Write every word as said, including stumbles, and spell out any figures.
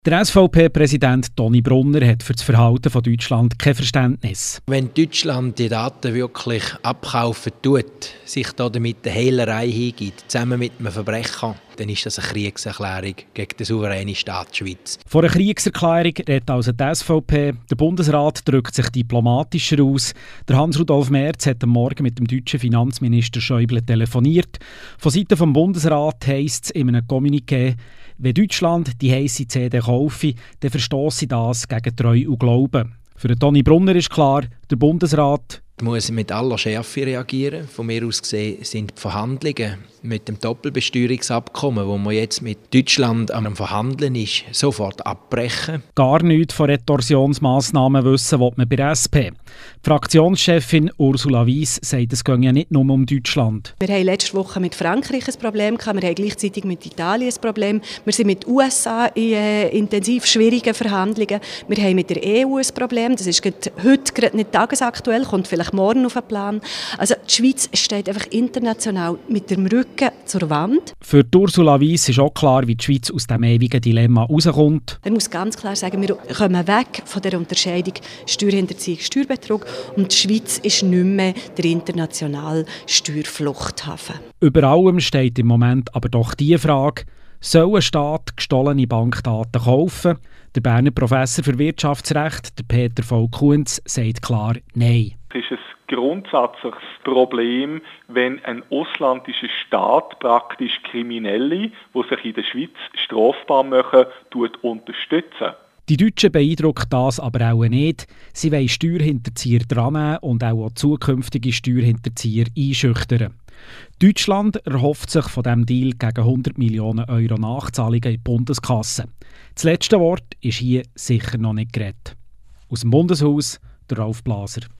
Der S V P-Präsident Toni Brunner hat für das Verhalten von Deutschland kein Verständnis. Wenn Deutschland die Daten wirklich abkaufen tut, sich damit eine Hehlerei hingibt, zusammen mit einem Verbrecher, dann ist das eine Kriegserklärung gegen den souveränen Staat Schweiz. Vor einer Kriegserklärung redet also die S V P. Der Bundesrat drückt sich diplomatischer aus. Der Hans-Rudolf Merz hat am Morgen mit dem deutschen Finanzminister Schäuble telefoniert. Von Seiten des Bundesrats heisst es in einem Kommuniqué, wenn Deutschland die heisse C D kaufe, dann verstosse das gegen Treu und Glauben. Für Toni Brunner ist klar, der Bundesrat muss mit aller Schärfe reagieren. Von mir aus gesehen sind die Verhandlungen mit dem Doppelbesteuerungsabkommen, wo man jetzt mit Deutschland am Verhandeln ist, sofort abbrechen. Gar nichts von Retorsionsmassnahmen wissen will man bei der S P. Die Fraktionschefin Ursula Weiss sagt, es gehe ja nicht nur um Deutschland. Wir hatten letzte Woche mit Frankreich ein Problem, wir haben gleichzeitig mit Italien ein Problem. Wir sind mit den U S A in äh, intensiv schwierigen Verhandlungen. Wir haben mit der E U ein Problem. Das ist heute gerade nicht tagesaktuell, kommt vielleicht morgen auf den Plan. Also die Schweiz steht einfach international mit dem Rücken zur Wand. Für Ursula Weiss ist auch klar, wie die Schweiz aus diesem ewigen Dilemma rauskommt. Man muss ganz klar sagen, wir kommen weg von der Unterscheidung Steuerhinterziehung, Steuerbetrug und die Schweiz ist nicht mehr der internationale Steuerfluchthafen. Über allem steht im Moment aber doch die Frage, soll ein Staat gestohlene Bankdaten kaufen? Der Berner Professor für Wirtschaftsrecht, der Peter V. Kunz, sagt klar Nein. Es ist ein grundsätzliches Problem, wenn ein ausländischer Staat praktisch Kriminelle, die sich in der Schweiz strafbar machen, unterstützen. Die Deutschen beeindruckt das aber auch nicht. Sie wollen Steuerhinterzieher drannehmen und auch, auch zukünftige Steuerhinterzieher einschüchtern. Deutschland erhofft sich von diesem Deal gegen hundert Millionen Euro Nachzahlungen in die Bundeskasse. Das letzte Wort ist hier sicher noch nicht geredet. Aus dem Bundeshaus, der Ralf Blaser.